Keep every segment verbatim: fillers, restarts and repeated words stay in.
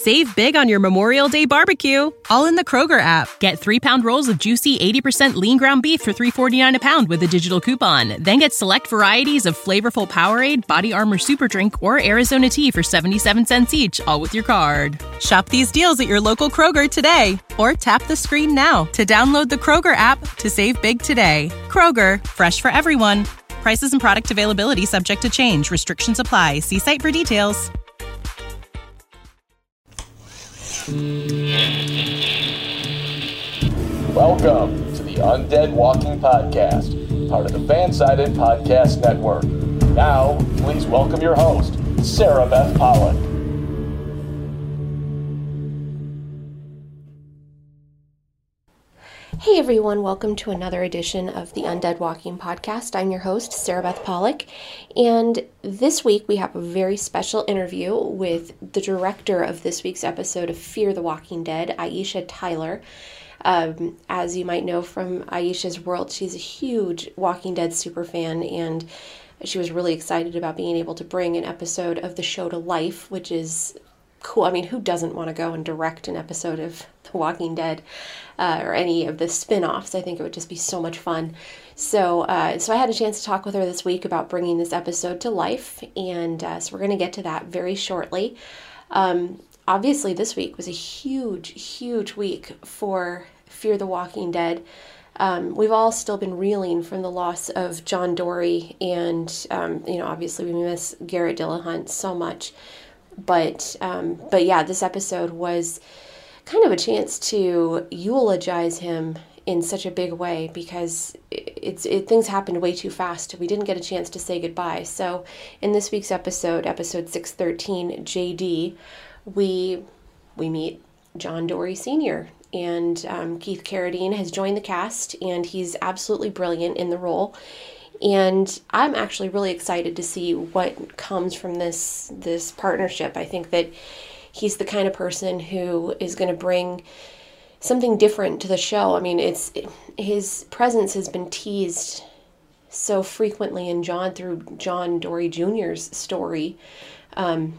Save big on your Memorial Day barbecue, all in the Kroger app. Get three-pound rolls of juicy eighty percent lean ground beef for three forty-nine a pound with a digital coupon. Then get select varieties of flavorful Powerade, Body Armor Super Drink, or Arizona tea for seventy-seven cents each, all with your card. Shop these deals at your local Kroger today, or tap the screen now to download the Kroger app to save big today. Kroger, fresh for everyone. Prices and product availability subject to change. Restrictions apply. See site for details. Welcome to the Undead Walking Podcast, part of the Fansided Podcast Network. Now, please welcome your host, Sarah Beth Pollock. Hey everyone, welcome to another edition of the Undead Walking Podcast. I'm your host, Sarah Beth Pollock, and this week we have a very special interview with the director of this week's episode of Fear the Walking Dead, Aisha Tyler. Um, as you might know from Aisha's world, she's a huge Walking Dead superfan, and she was really excited about being able to bring an episode of the show to life, which is cool. I mean, who doesn't want to go and direct an episode of The Walking Dead uh, or any of the spin-offs? I think it would just be so much fun. So uh, so I had a chance to talk with her this week about bringing this episode to life, and uh, so we're going to get to that very shortly. Um, obviously, this week was a huge, huge week for Fear the Walking Dead. Um, we've all still been reeling from the loss of John Dorie, and, um, you know, obviously we miss Garrett Dillahunt so much. But, um, but yeah, this episode was kind of a chance to eulogize him in such a big way, because it's it, things happened way too fast. We didn't get a chance to say goodbye. So in this week's episode, episode six thirteen, J D, we we meet John Dorie Senior And um, Keith Carradine has joined the cast, and he's absolutely brilliant in the role. And I'm actually really excited to see what comes from this this partnership. I think that he's the kind of person who is going to bring something different to the show. I mean, it's his presence has been teased so frequently in John through John Dorie Junior's story. Um,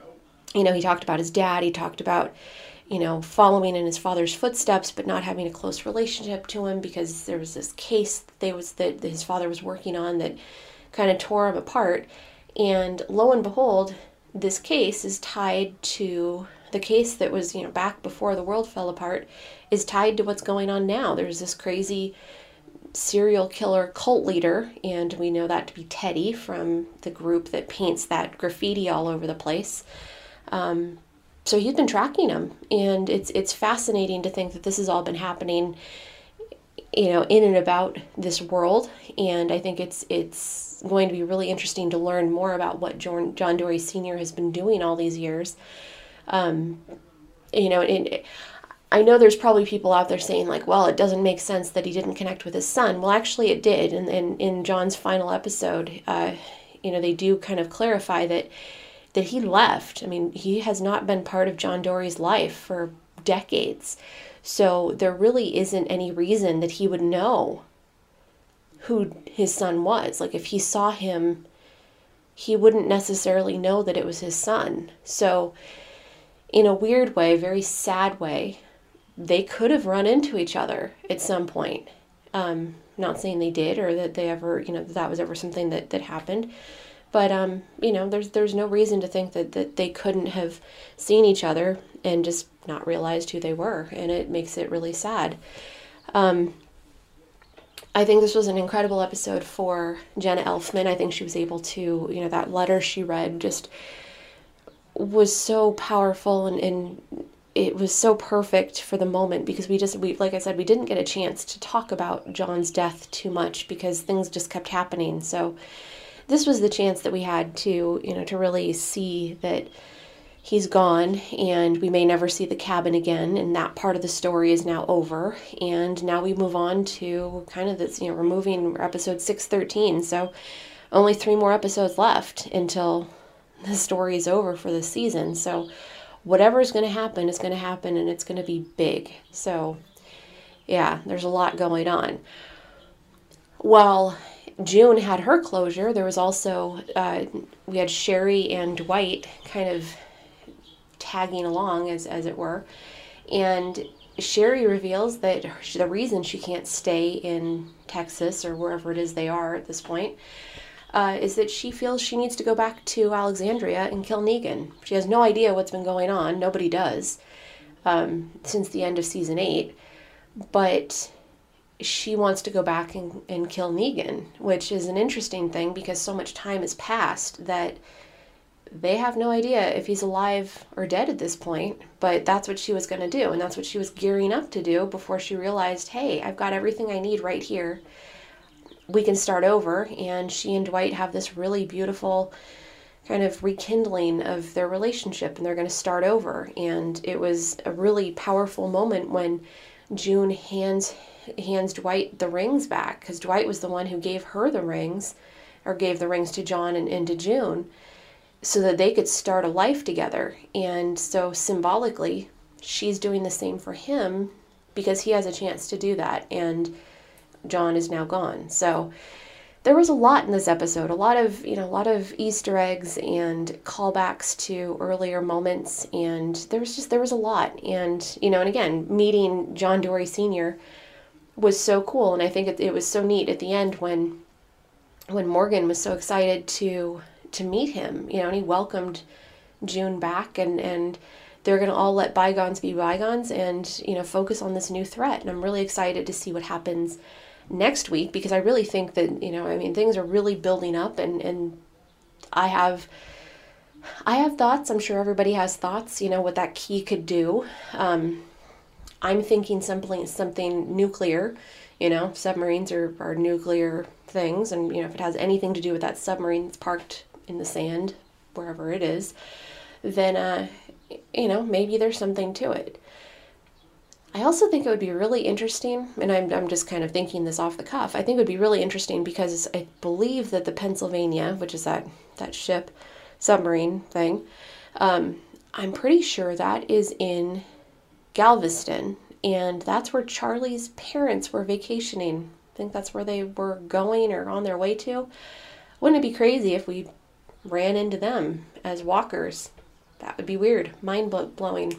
you know, he talked about his dad. He talked about, you know, following in his father's footsteps, but not having a close relationship to him because there was this case that they was that his father was working on that kind of tore him apart. And lo and behold, this case is tied to the case that was, you know, back before the world fell apart, is tied to what's going on now. There's this crazy serial killer cult leader, and we know that to be Teddy from the group that paints that graffiti all over the place. Um, So he's been tracking him, and it's it's fascinating to think that this has all been happening, you know, in and about this world. And I think it's it's going to be really interesting to learn more about what John, John Dorie Senior has been doing all these years. Um, you know, and I know there's probably people out there saying like, well, it doesn't make sense that he didn't connect with his son. Well, actually it did. And, and in John's final episode, uh, you know, they do kind of clarify that that he left. I mean, he has not been part of John Dorie's life for decades. So there really isn't any reason that he would know who his son was. Like, if he saw him, he wouldn't necessarily know that it was his son. So in a weird way, very sad way, they could have run into each other at some point. Um, not saying they did, or that they ever, you know, that, that was ever something that, that happened. But, um, you know, there's there's no reason to think that, that they couldn't have seen each other and just not realized who they were. And it makes it really sad. Um, I think this was an incredible episode for Jenna Elfman. I think she was able to, you know, that letter she read just was so powerful, and, and it was so perfect for the moment, because we just, we like I said, we didn't get a chance to talk about John's death too much because things just kept happening. So this was the chance that we had to, you know, to really see that he's gone, and we may never see the cabin again, and that part of the story is now over. And now we move on to kind of this, you know, we're moving episode six thirteen, so only three more episodes left until the story is over for the season. So whatever is going to happen is going to happen, and it's going to be big. So yeah, there's a lot going on. Well, June had her closure. There was also, uh, we had Sherry and Dwight kind of tagging along, as, as it were. And Sherry reveals that the reason she can't stay in Texas or wherever it is they are at this point uh, is that she feels she needs to go back to Alexandria and kill Negan. She has no idea what's been going on. Nobody does um, since the end of season eight. But she wants to go back and, and kill Negan, which is an interesting thing because so much time has passed that they have no idea if he's alive or dead at this point, but that's what she was going to do, and that's what she was gearing up to do before she realized, hey, I've got everything I need right here. We can start over, and she and Dwight have this really beautiful kind of rekindling of their relationship, and they're going to start over. And it was a really powerful moment when June hands hands Dwight the rings back, because Dwight was the one who gave her the rings, or gave the rings to John and, and to June, so that they could start a life together. And so symbolically, she's doing the same for him because he has a chance to do that, and John is now gone. So there was a lot in this episode, a lot of, you know, a lot of Easter eggs and callbacks to earlier moments, and there was just, there was a lot. And, you know, and again, meeting John Dorie Senior was so cool, and I think it, it was so neat at the end when when Morgan was so excited to to meet him, you know, and he welcomed June back, and, and they're going to all let bygones be bygones and, you know, focus on this new threat. And I'm really excited to see what happens next week, because I really think that, you know, I mean, things are really building up, and, and I have, I have thoughts. I'm sure everybody has thoughts, you know, what that key could do. Um, I'm thinking something, something nuclear, you know, submarines are, are nuclear things. And, you know, if it has anything to do with that submarine that's parked in the sand, wherever it is, then, uh, you know, maybe there's something to it. I also think it would be really interesting, and I'm, I'm just kind of thinking this off the cuff, I think it would be really interesting because I believe that the Pennsylvania, which is that, that ship, submarine thing, um, I'm pretty sure that is in Galveston, and that's where Charlie's parents were vacationing. I think that's where they were going or on their way to. Wouldn't it be crazy if we ran into them as walkers? That would be weird, mind-blowing.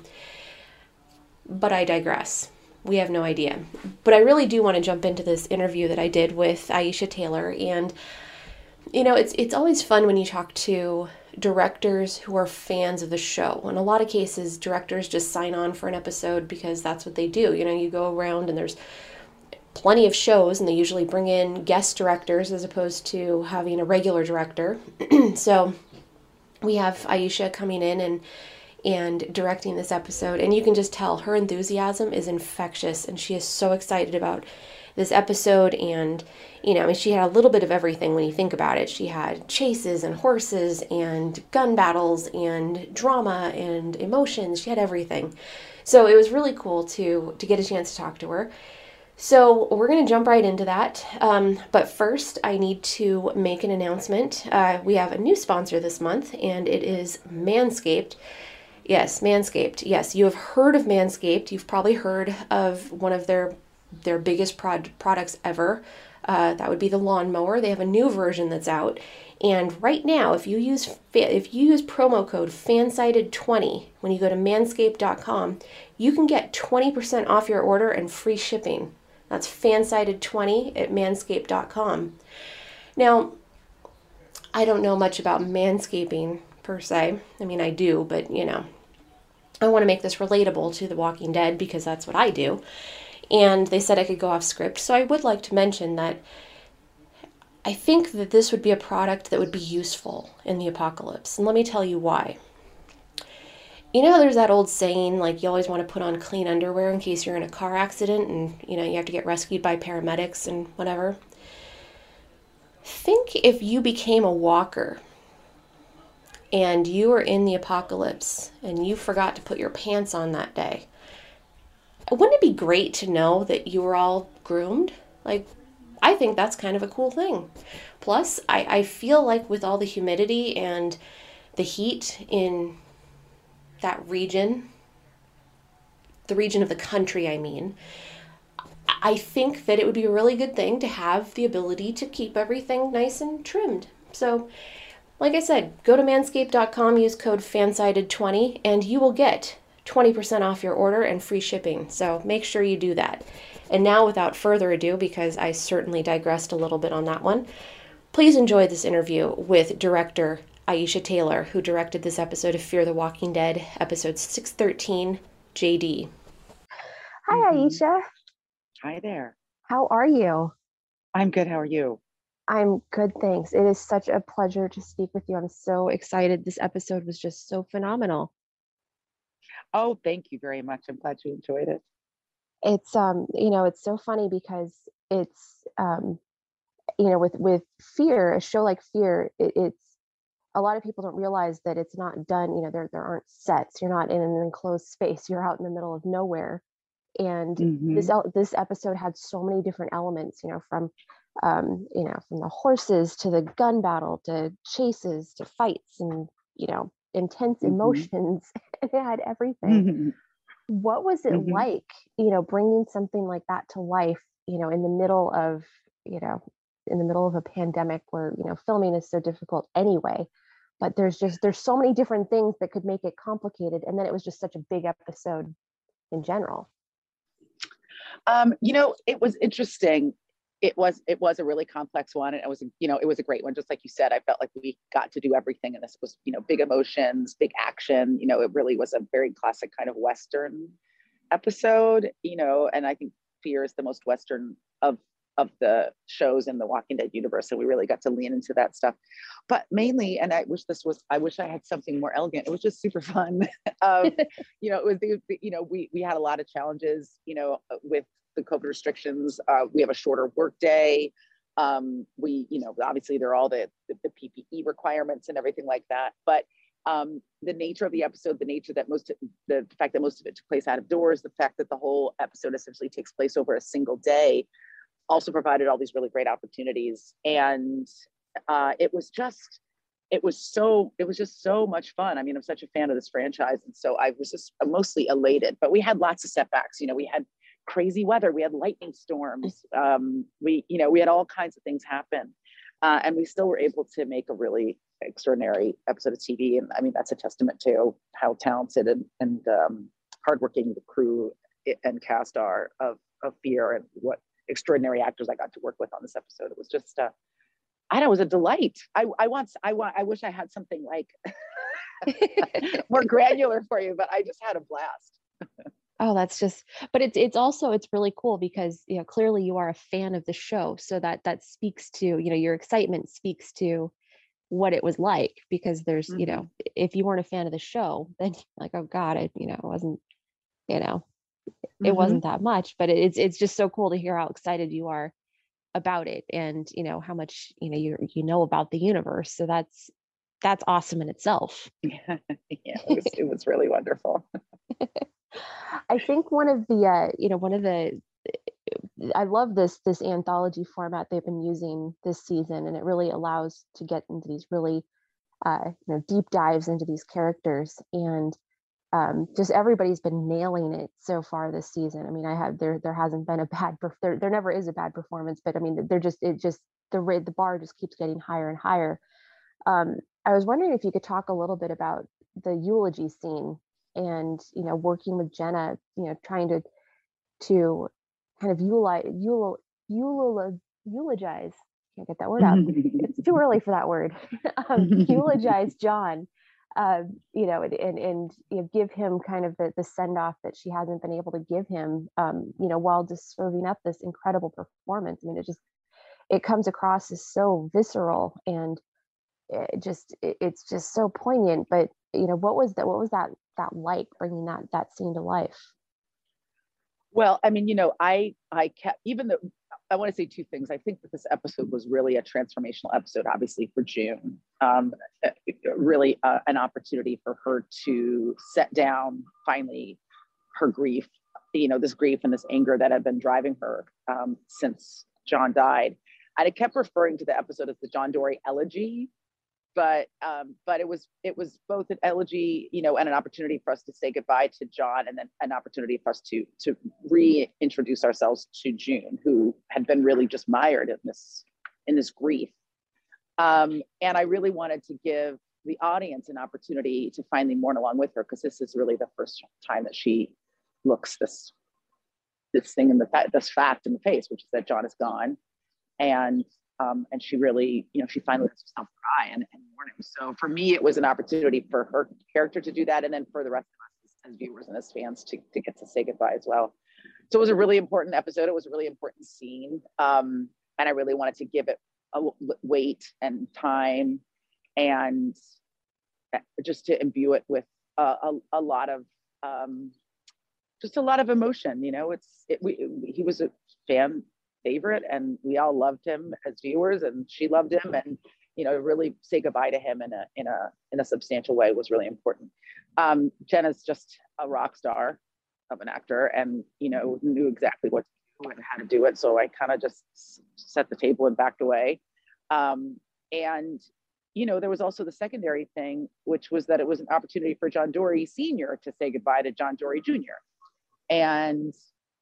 But I digress. We have no idea. But I really do want to jump into this interview that I did with Aisha Tyler. And, you know, it's it's always fun when you talk to directors who are fans of the show. In a lot of cases, directors just sign on for an episode because that's what they do. You know, you go around and there's plenty of shows, and they usually bring in guest directors as opposed to having a regular director. So we have Aisha coming in and and directing this episode, and you can just tell her enthusiasm is infectious, and she is so excited about this episode. And, you know, I mean, she had a little bit of everything when you think about it. She had chases and horses and gun battles and drama and emotions. She had everything. So it was really cool to to get a chance to talk to her. So we're going to jump right into that. Um, but first, I need to make an announcement. Uh, we have a new sponsor this month, and it is Manscaped. Yes, Manscaped. Yes, you have heard of Manscaped. You've probably heard of one of their their biggest prod- products ever. Uh, that would be the lawnmower. They have a new version that's out. And right now, if you use if you use promo code fansided twenty when you go to manscaped dot com, you can get twenty percent off your order and free shipping. That's fansided twenty at manscaped dot com. Now, I don't know much about manscaping per se. I mean, I do, but, you know, I want to make this relatable to The Walking Dead because that's what I do. And they said I could go off script, so I would like to mention that I think that this would be a product that would be useful in the apocalypse. And let me tell you why. You know, there's that old saying, like, you always want to put on clean underwear in case you're in a car accident and, you know, you have to get rescued by paramedics and whatever. Think if you became a walker and you were in the apocalypse and you forgot to put your pants on that day. Wouldn't it be great to know that you were all groomed? Like, I think that's kind of a cool thing. Plus, I, I feel like with all the humidity and the heat in that region, the region of the country, I mean, I think that it would be a really good thing to have the ability to keep everything nice and trimmed. So Like I said, go to manscaped dot com, use code fansided twenty, and you will get twenty percent off your order and free shipping. So make sure you do that. And now, without further ado, because I certainly digressed a little bit on that one, please enjoy this interview with director Aisha Taylor, who directed this episode of Fear the Walking Dead, episode six thirteen, J D. Hi, Aisha. Hi there. How are you? I'm good. How are you? I'm good, thanks. It is such a pleasure to speak with you. I'm so excited. This episode was just so phenomenal. Oh, thank you very much. I'm glad you enjoyed it. It's um, you know, it's so funny because it's um, you know, with with Fear, a show like Fear, it, it's a lot of people don't realize that it's not done. You know, there there aren't sets. You're not in an enclosed space. You're out in the middle of nowhere. And Mm-hmm. this el- this episode had so many different elements. You know, from um, you know, from the horses to the gun battle to chases to fights and you know, intense Mm-hmm. emotions. And it had everything. Mm-hmm. What was it Mm-hmm. like, you know, bringing something like that to life, you know, in the middle of, you know, in the middle of a pandemic where, you know, filming is so difficult anyway, but there's just, there's so many different things that could make it complicated. And then it was just such a big episode in general. Um, you know, it was interesting. It was it was a really complex one, and it was you know it was a great one. Just like you said, I felt like we got to do everything, and this was you know big emotions, big action. You know, it really was a very classic kind of Western episode. You know, and I think Fear is the most Western of of the shows in the Walking Dead universe, so we really got to lean into that stuff. But mainly, and I wish this was, I wish I had something more elegant. It was just super fun. um, you know, it was the, you know we we had a lot of challenges. You know, with the COVID restrictions. Uh, we have a shorter work day. Um, we, you know, obviously there are all the, the, the P P E requirements and everything like that. But um, the nature of the episode, the nature that most, of, the fact that most of it took place out of doors, the fact that the whole episode essentially takes place over a single day also provided all these really great opportunities. And uh, it was just, it was so, it was just so much fun. I mean, I'm such a fan of this franchise. And so I was just mostly elated, but we had lots of setbacks. You know, we had crazy weather, we had lightning storms, um, we, you know, we had all kinds of things happen. Uh, and we still were able to make a really extraordinary episode of T V. And I mean, that's a testament to how talented and, and um, hardworking the crew and cast are of, of Fear, and what extraordinary actors I got to work with on this episode. It was just, uh, I know, it was a delight. I, I want, I want, I wish I had something like more granular for you, but I just had a blast. Oh, that's just, but it's, it's also, it's really cool because, you know, clearly you are a fan of the show. So that, that speaks to, you know, your excitement speaks to what it was like, because there's, mm-hmm. you know, if you weren't a fan of the show, then like, oh God, I, you know, it wasn't, you know, it mm-hmm. wasn't that much, but it's, it's just so cool to hear how excited you are about it. And, you know, how much, you know, you, you know, about the universe. So that's, that's awesome in itself. Yeah, yeah it was, it was really wonderful. I think one of the, uh, you know, one of the, I love this, this anthology format they've been using this season, and it really allows to get into these really, uh, you know, deep dives into these characters, and um, just everybody's been nailing it so far this season. I mean, I have, there, there hasn't been a bad, there, there never is a bad performance, but I mean, they're just, it just, the rate, the bar just keeps getting higher and higher. Um, I was wondering if you could talk a little bit about the eulogy scene, and, you know, working with Jenna, you know, trying to, to kind of eulogize, eulog, eulog, eulogize, can't get that word out. It's too early for that word. um, eulogize John, uh, you know, and, and, and you know, give him kind of the, the send off that she hasn't been able to give him, um, you know, while just serving up this incredible performance. I mean, it just, it comes across as so visceral, and it just, it, it's just so poignant. But, you know, what was that, what was that, that like, bringing that, that scene to life? Well, I mean, you know, I, I kept, even though, I want to say two things. I think that this episode was really a transformational episode, obviously for June, um, really uh, an opportunity for her to set down finally her grief, you know, this grief and this anger that had been driving her um, since John died. And I kept referring to the episode as the John Dorie elegy, but um, but it was it was both an elegy, you know, and an opportunity for us to say goodbye to John, and then an opportunity for us to to reintroduce ourselves to June, who had been really just mired in this in this grief. Um, and I really wanted to give the audience an opportunity to finally mourn along with her, because this is really the first time that she looks this this thing in the this fact in the face, which is that John is gone, and um, and she really, you know, she finally lets herself cry and, and mourn him. So for me, it was an opportunity for her character to do that, and then for the rest of us as, as viewers and as fans to to get to say goodbye as well. So it was a really important episode. It was a really important scene, um, and I really wanted to give it a weight and time, and just to imbue it with a, a, a lot of um, just a lot of emotion. You know, it's it, we, he was a fan favorite, and we all loved him as viewers, and she loved him, and you know, really say goodbye to him in a in a in a substantial way was really important. Um, Jenna's just a rock star of an actor, and you know, knew exactly what to do and how to do it. So I kind of just set the table and backed away. Um, and you know, there was also the secondary thing, which was that it was an opportunity for John Dorie Senior to say goodbye to John Dorie Junior And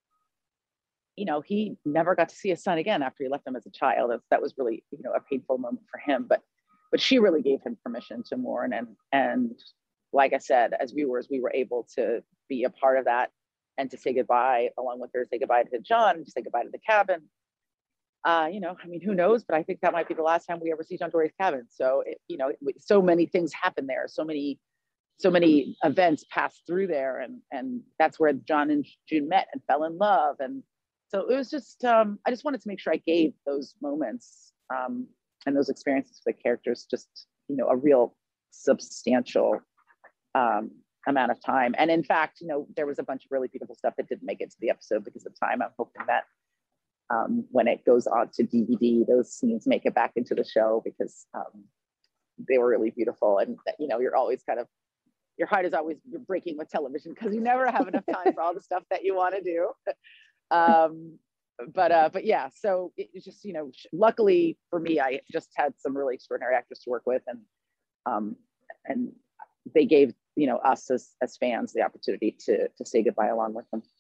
you know, he never got to see his son again after he left him as a child. That's, that was really, you know, a painful moment for him. But but she really gave him permission to mourn, and and like I said, as viewers, we were able to be a part of that and to say goodbye along with her, say goodbye to John, to say goodbye to the cabin. Uh, you know, I mean, who knows? But I think that might be the last time we ever see John Dorie's cabin. So, it, you know, so many things happen there. So many, so many events pass through there, and and that's where John and June met and fell in love. And so it was just, um, I just wanted to make sure I gave those moments um, and those experiences for the characters just, you know, a real substantial um, amount of time. And in fact, you know, there was a bunch of really beautiful stuff that didn't make it to the episode because of time. I'm hoping that um, when it goes on to D V D, those scenes make it back into the show, because um, they were really beautiful. And, you know, you're always kind of, your heart is always, you're breaking with television because you never have enough time for all the stuff that you want to do. Um, but, uh, but yeah, so it's just, you know, luckily for me, I just had some really extraordinary actors to work with, and, um, and they gave, you know, us as, as fans the opportunity to, to say goodbye along with them.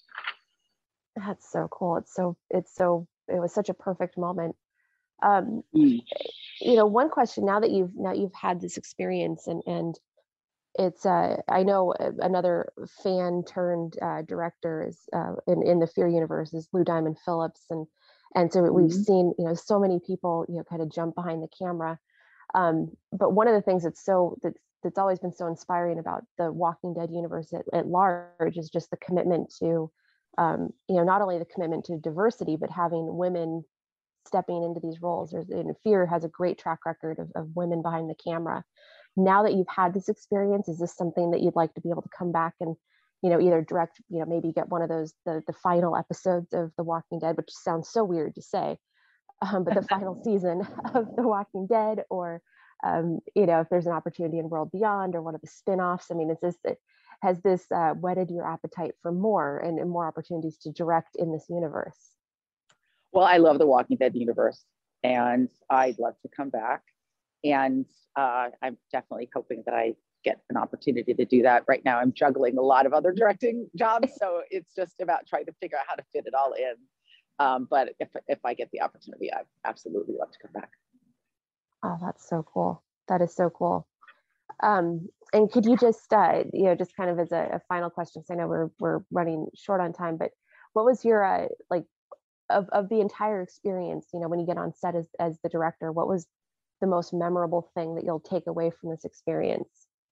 That's so cool. It's so, it's so, it was such a perfect moment. Um, mm. You know, one question now that you've, now you've had this experience, and, and it's, uh, I know another fan turned uh, director is uh, in, in the Fear universe is Lou Diamond Phillips. And, and so mm-hmm. we've seen, you know, so many people, you know, kind of jump behind the camera. Um, but one of the things that's so, that's, that's always been so inspiring about the Walking Dead universe at, at large is just the commitment to, um, you know, not only the commitment to diversity, but having women stepping into these roles. There's, and Fear has a great track record of, of women behind the camera. Now that you've had this experience, is this something that you'd like to be able to come back and, you know, either direct, you know, maybe get one of those, the, the final episodes of The Walking Dead, which sounds so weird to say, um, but the final season of The Walking Dead, or, um, you know, if there's an opportunity in World Beyond or one of the spinoffs? I mean, is this, has this uh, whetted your appetite for more and, and more opportunities to direct in this universe? Well, I love the Walking Dead universe, and I'd love to come back. And uh, I'm definitely hoping that I get an opportunity to do that. Right now, I'm juggling a lot of other directing jobs, so it's just about trying to figure out how to fit it all in. Um, but if if I get the opportunity, I'd absolutely love to come back. Oh, that's so cool. That is so cool. Um, and could you just, uh, you know, just kind of as a, a final question, because I know we're we're running short on time, but what was your uh, like of of the entire experience? You know, when you get on set as as the director, what was the most memorable thing that you'll take away from this experience?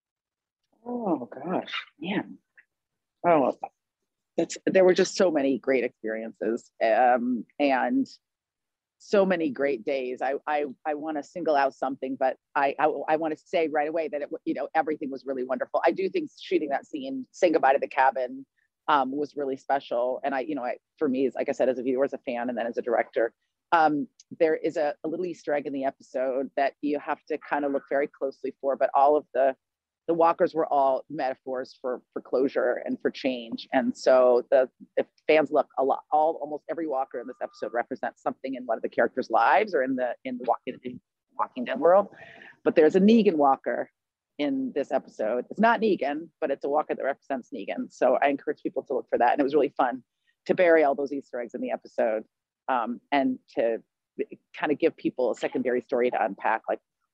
Oh gosh, man. Oh, it's, there were just so many great experiences, um, and so many great days. I I, I want to single out something, but I I, I want to say right away that it, you know, everything was really wonderful. I do think shooting that scene, saying goodbye to the cabin, um, was really special. And I, you know, I, for me, like I said, as a viewer, as a fan, and then as a director, um, there is a, a little Easter egg in the episode that you have to kind of look very closely for. But all of the the walkers were all metaphors for for closure and for change. And so the if fans look, a lot, all almost every walker in this episode represents something in one of the characters' lives or in the in the Walking, in Walking Dead world. But there's a Negan walker in this episode. It's not Negan, but it's a walker that represents Negan. So I encourage people to look for that. And it was really fun to bury all those Easter eggs in the episode, um, and to kind of give people a secondary story to unpack, like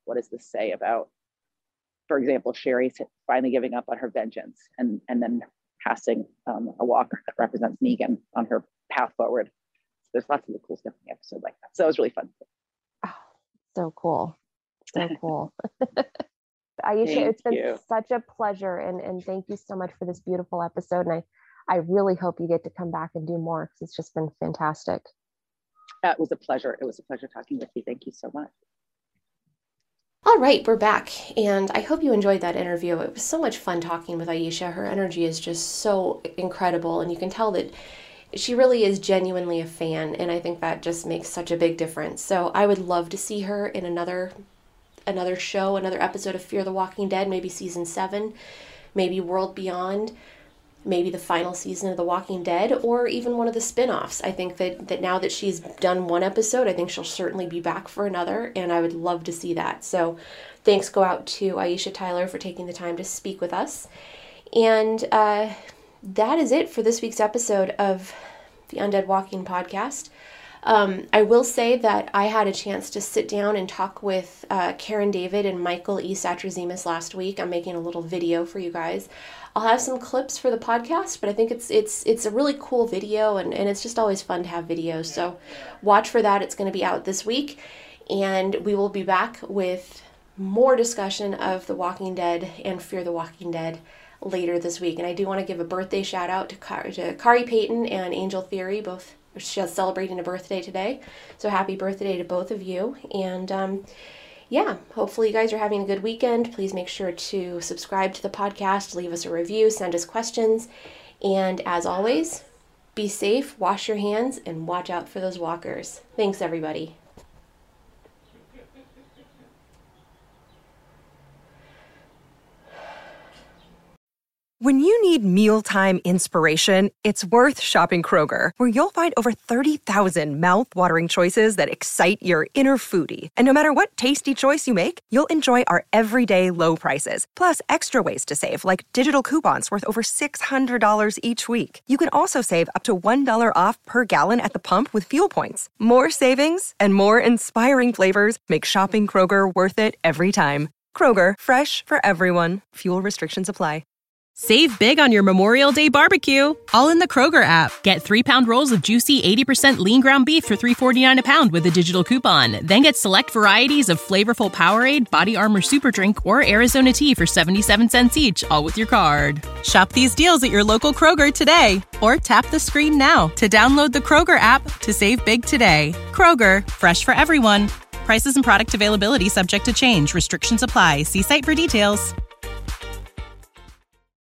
what does this say about, for example, Sherry finally giving up on her vengeance and, and then passing um, a walker that represents Negan on her path forward. There's lots of the cool stuff in the episode like that. So it was really fun. Oh, so cool. So cool. Aisha, Thank it's been you. such a pleasure. And, and thank you so much for this beautiful episode. And I, I really hope you get to come back and do more because it's just been fantastic. Uh, it was a pleasure. It was a pleasure talking with you. Thank you so much. All right, we're back, and I hope you enjoyed that interview. It was so much fun talking with Aisha. Her energy is just so incredible, and you can tell that she really is genuinely a fan, and I think that just makes such a big difference. So I would love to see her in another another show, another episode of Fear the Walking Dead, maybe season seven, maybe World Beyond, maybe the final season of The Walking Dead, or even one of the spin-offs. I think that, that now that she's done one episode, I think she'll certainly be back for another, and I would love to see that. So thanks go out to Aisha Tyler for taking the time to speak with us. And uh, that is it for this week's episode of the Undead Walking Podcast. Um, I will say that I had a chance to sit down and talk with uh, Karen David and Michael E. Satrazemis last week. I'm making a little video for you guys. I'll have some clips for the podcast, but I think it's it's it's a really cool video, and, and it's just always fun to have videos. So watch for that. It's going to be out this week, and we will be back with more discussion of The Walking Dead and Fear the Walking Dead later this week. And I do want to give a birthday shout out to, Car- to Kari Payton and Angel Theory, both she's celebrating a birthday today. So happy birthday to both of you. And um, yeah, hopefully you guys are having a good weekend. Please make sure to subscribe to the podcast, leave us a review, send us questions. And as always, be safe, wash your hands, and watch out for those walkers. Thanks, everybody. When you need mealtime inspiration, it's worth shopping Kroger, where you'll find over thirty thousand mouth-watering choices that excite your inner foodie. And no matter what tasty choice you make, you'll enjoy our everyday low prices, plus extra ways to save, like digital coupons worth over six hundred dollars each week. You can also save up to one dollar off per gallon at the pump with fuel points. More savings and more inspiring flavors make shopping Kroger worth it every time. Kroger, fresh for everyone. Fuel restrictions apply. Save big on your Memorial Day barbecue, all in the Kroger app. Get three-pound rolls of juicy eighty percent lean ground beef for three forty-nine a pound with a digital coupon. Then get select varieties of flavorful Powerade, Body Armor Super Drink, or Arizona tea for seventy-seven cents each, all with your card. Shop these deals at your local Kroger today, or tap the screen now to download the Kroger app to save big today. Kroger, fresh for everyone. Prices and product availability subject to change. Restrictions apply. See site for details.